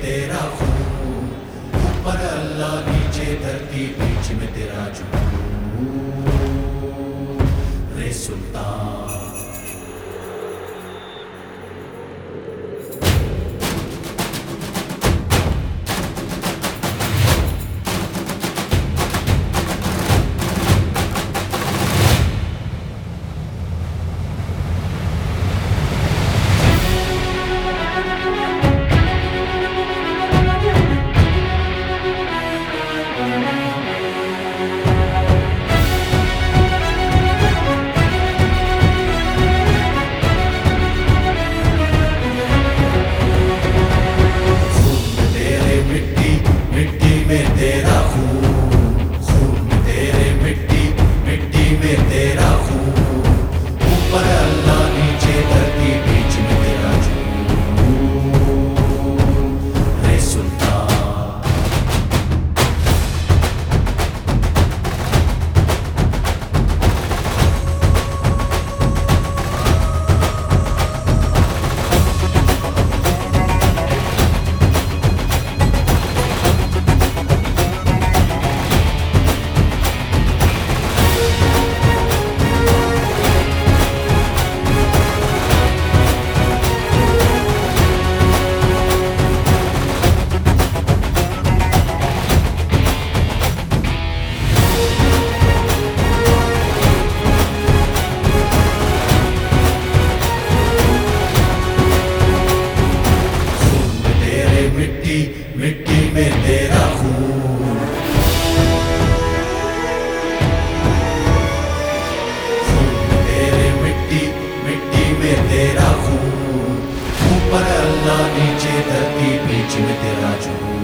तेरा खून, ऊपर अल्लाह नीचे धरती बीच में तेरा जुनून, रे सुल्तान। मिट्टी में तेरा खून, तेरे मिट्टी में तेरा खून, ऊपर अल्लाह नीचे धरती बीच में तेरा जुनून।